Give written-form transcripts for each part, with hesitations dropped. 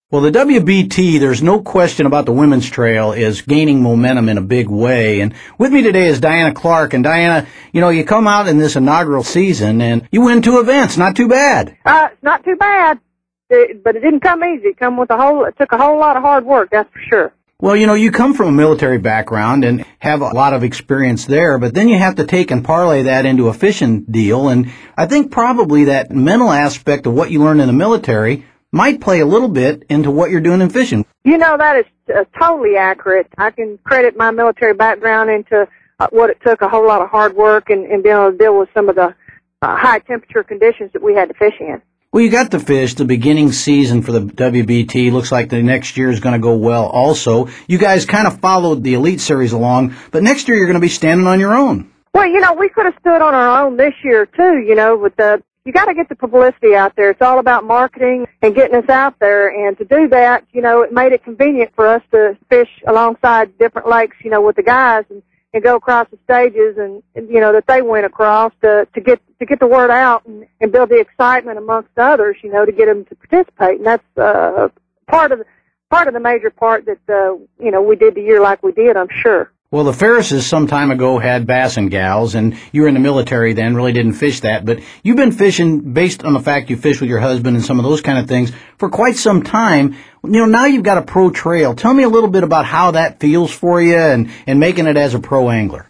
Well, the WBT, there's no question about the women's trail is gaining momentum in a big way. And with me today is Diana Clark. And Diana, you come out in this inaugural season and you win 2 events. Not too bad. Not too bad, but it didn't come easy. It took a whole lot of hard work, that's for sure. Well, you come from a military background and have a lot of experience there, but then you have to take and parlay that into a fishing deal. And I think probably that mental aspect of what you learned in the military might play a little bit into what you're doing in fishing. That is totally accurate. I can credit my military background into what it took, a whole lot of hard work and being able to deal with some of the high temperature conditions that we had to fish in. Well, you got to fish the beginning season for the WBT. Looks like the next year is going to go well also. You guys kind of followed the Elite Series along, but next year you're going to be standing on your own. Well, we could have stood on our own this year too, with you got to get the publicity out there. It's all about marketing and getting us out there. And to do that, it made it convenient for us to fish alongside different lakes, with the guys and go across the stages and that they went across to get the word out and build the excitement amongst others, to get them to participate. And that's part of the major part that we did the year like we did, I'm sure. Well, the Ferrises some time ago had bass and gals, and you were in the military then, really didn't fish that, but you've been fishing based on the fact you fish with your husband and some of those kind of things for quite some time. Now you've got a pro trail. Tell me a little bit about how that feels for you and making it as a pro angler.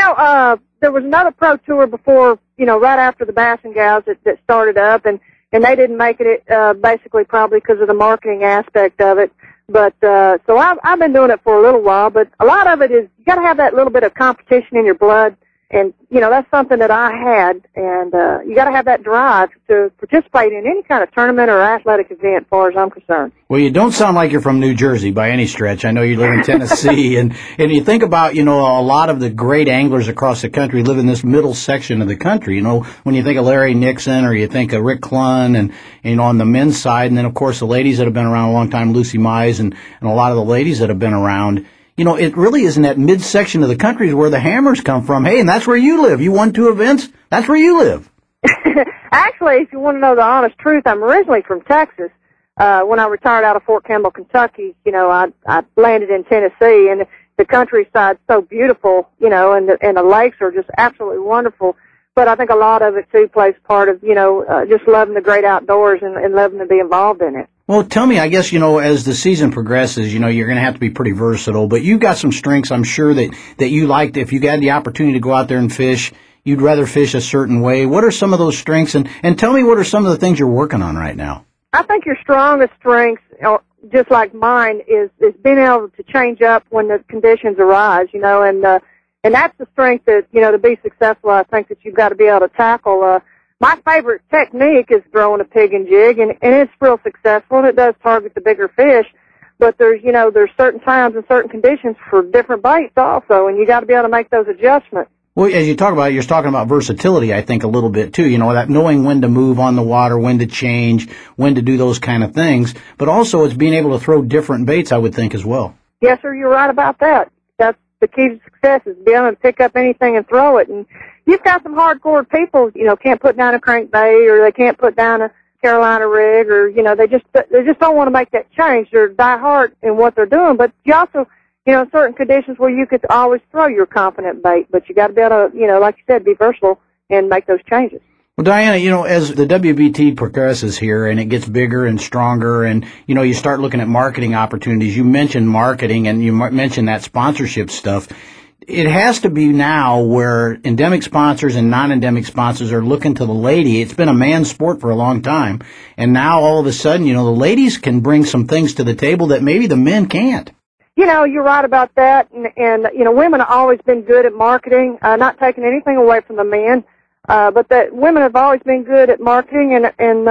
There was another pro tour before, right after the bass and gals that started up, and they didn't make it, basically probably because of the marketing aspect of it. But, so I've been doing it for a little while, but a lot of it is you gotta have that little bit of competition in your blood. And, that's something that I had. And, you gotta have that drive to participate in any kind of tournament or athletic event, as far as I'm concerned. Well, you don't sound like you're from New Jersey by any stretch. I know you live in Tennessee. and you think about, a lot of the great anglers across the country live in this middle section of the country. When you think of Larry Nixon or you think of Rick Clunn and, on the men's side, and then, of course, the ladies that have been around a long time, Lucy Mize and a lot of the ladies that have been around. It really is in that midsection of the country where the hammers come from. Hey, and that's where you live. You won 2 events. That's where you live. Actually, if you want to know the honest truth, I'm originally from Texas. When I retired out of Fort Campbell, Kentucky, I landed in Tennessee, and the countryside's so beautiful, and the lakes are just absolutely wonderful. But I think a lot of it, too, plays part of, just loving the great outdoors and loving to be involved in it. Well, tell me, I guess, as the season progresses, you're going to have to be pretty versatile, but you've got some strengths, I'm sure, that you liked. If you had the opportunity to go out there and fish, you'd rather fish a certain way. What are some of those strengths? And tell me, what are some of the things you're working on right now? I think your strongest strengths, just like mine, is being able to change up when the conditions arise, and that's the strength that, to be successful, I think that you've got to be able to tackle. My favorite technique is throwing a pig and jig, and it's real successful, and it does target the bigger fish. But there's certain times and certain conditions for different baits also, and you got to be able to make those adjustments. Well, as you talk about it, you're talking about versatility, I think, a little bit, too. That knowing when to move on the water, when to change, when to do those kind of things. But also it's being able to throw different baits, I would think, as well. Yes, sir, you're right about that. That's the key to success, is being able to pick up anything and throw it. And you've got some hardcore people, can't put down a crankbait, or they can't put down a Carolina rig, or, they just don't want to make that change. They're die hard in what they're doing. But you also, certain conditions where you could always throw your confident bait, but you got to be able to, like you said, be versatile and make those changes. Well, Diana, as the WBT progresses here and it gets bigger and stronger and, you start looking at marketing opportunities, you mentioned marketing and you mentioned that sponsorship stuff. It has to be now where endemic sponsors and non-endemic sponsors are looking to the lady. It's been a man's sport for a long time. And now all of a sudden, the ladies can bring some things to the table that maybe the men can't. You're right about that. And women have always been good at marketing, not taking anything away from the men. But that women have always been good at marketing,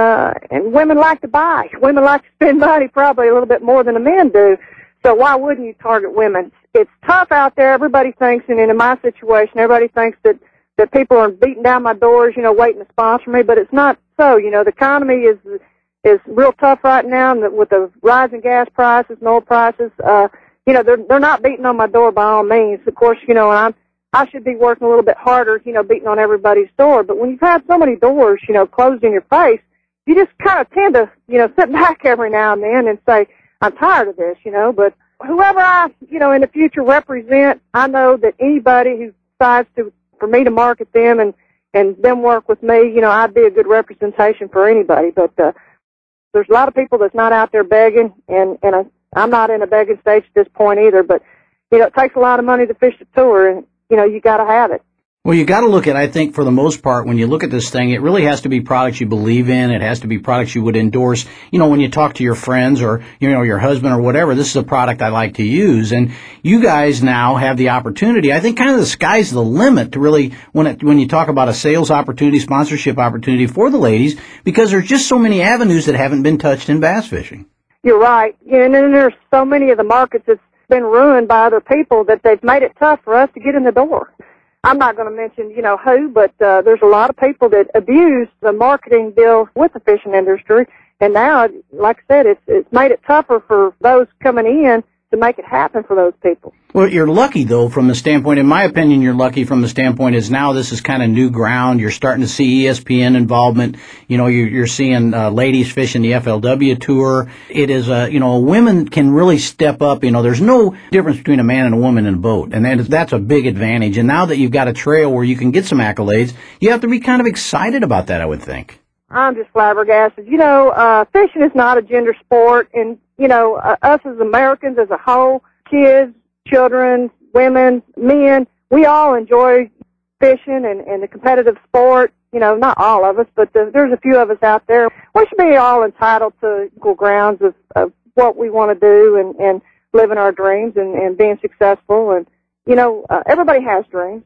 and women like to buy. Women like to spend money probably a little bit more than the men do. So why wouldn't you target women? It's tough out there. Everybody thinks, and in my situation, everybody thinks that people are beating down my doors, waiting to sponsor me, but it's not so. The economy is real tough right now, and with the rising gas prices and oil prices, they're not beating on my door by all means. Of course, I should be working a little bit harder, beating on everybody's door. But when you've had so many doors, closed in your face, you just kind of tend to, sit back every now and then and say, I'm tired of this, but whoever I, in the future represent, I know that anybody who decides for me to market them and them work with me, I'd be a good representation for anybody. But there's a lot of people that's not out there begging, and I'm not in a begging stage at this point either. But it takes a lot of money to fish the tour, and you got to have it. Well, you got to look at, I think, for the most part, when you look at this thing, it really has to be products you believe in. It has to be products you would endorse. When you talk to your friends or, your husband or whatever, this is a product I like to use. And you guys now have the opportunity. I think kind of the sky's the limit to really, when you talk about a sales opportunity, sponsorship opportunity for the ladies, because there's just so many avenues that haven't been touched in bass fishing. You're right. And then there's so many of the markets that's been ruined by other people that they've made it tough for us to get in the door. I'm not going to mention, who, but there's a lot of people that abuse the marketing deal with the fishing industry. And now, like I said, it's made it tougher for those coming in to make it happen for those people. Well, you're lucky, though, from the standpoint, in my opinion, you're lucky from the standpoint is now this is kind of new ground. You're starting to see ESPN involvement. You're seeing ladies fishing the FLW tour. It is, women can really step up. There's no difference between a man and a woman in a boat, and that's a big advantage. And now that you've got a trail where you can get some accolades, you have to be kind of excited about that, I would think. I'm just flabbergasted. Fishing is not a gender sport, and, us as Americans as a whole, kids, children, women, men, we all enjoy fishing and the competitive sport. Not all of us, but there's a few of us out there. We should be all entitled to equal grounds of what we want to do and living our dreams and being successful. And, everybody has dreams.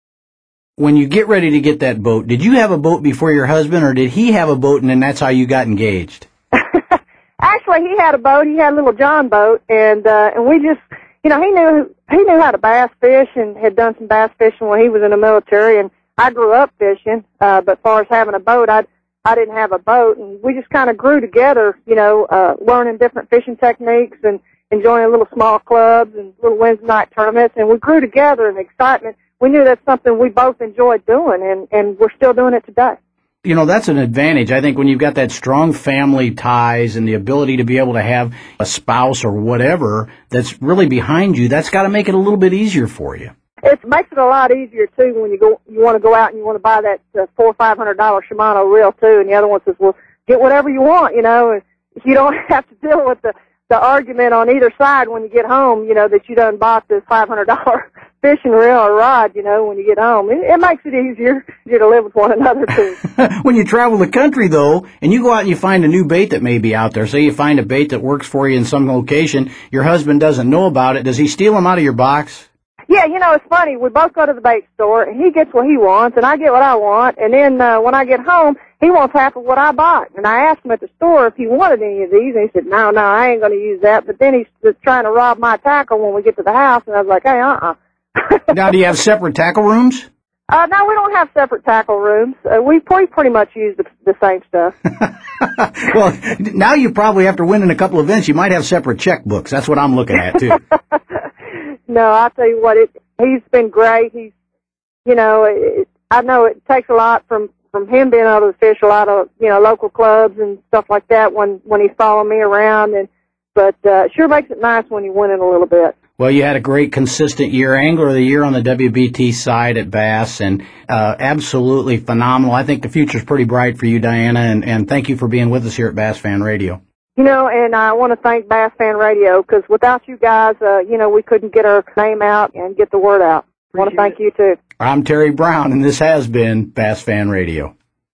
When you get ready to get that boat, did you have a boat before your husband, or did he have a boat and then that's how you got engaged? Actually, he had a boat. He had a little John boat, and we just, he knew how to bass fish and had done some bass fishing when he was in the military. And I grew up fishing, but as far as having a boat, I didn't have a boat, and we just kind of grew together, learning different fishing techniques and enjoying little small clubs and little Wednesday night tournaments, and we grew together in the excitement. We knew that's something we both enjoyed doing, and we're still doing it today. That's an advantage. I think when you've got that strong family ties and the ability to be able to have a spouse or whatever that's really behind you, that's got to make it a little bit easier for you. It makes it a lot easier, too, when you want to go out and you want to buy that $400 or $500 Shimano reel, too, and the other one says, well, get whatever you want, and you don't have to deal with the argument on either side when you get home, that you done bought this $500 fishing reel or rod, when you get home. It makes it easier to live with one another, too. When you travel the country, though, and you go out and you find a new bait that may be out there, say you find a bait that works for you in some location, your husband doesn't know about it, does he steal them out of your box? Yeah, it's funny. We both go to the bait store, and he gets what he wants, and I get what I want, and then when I get home, he wants half of what I bought. And I asked him at the store if he wanted any of these, and he said, no, I ain't going to use that. But then he's just trying to rob my tackle when we get to the house, and I was like, hey, Now, do you have separate tackle rooms? No, we don't have separate tackle rooms. We pretty much use the same stuff. Well, now you probably, after winning a couple events, you might have separate checkbooks. That's what I'm looking at, too. No, I'll tell you what, he's been great. He's, I know it takes a lot from him being able to fish a lot of, local clubs and stuff like that when he's following me around. But it sure makes it nice when you win it a little bit. Well, you had a great, consistent year, Angler of the Year on the WBT side at Bass, and absolutely phenomenal. I think the future's pretty bright for you, Diana, and thank you for being with us here at Bass Fan Radio. And I want to thank Bass Fan Radio, because without you guys, we couldn't get our name out and get the word out. I want to thank you, too. I'm Terry Brown, and this has been Bass Fan Radio.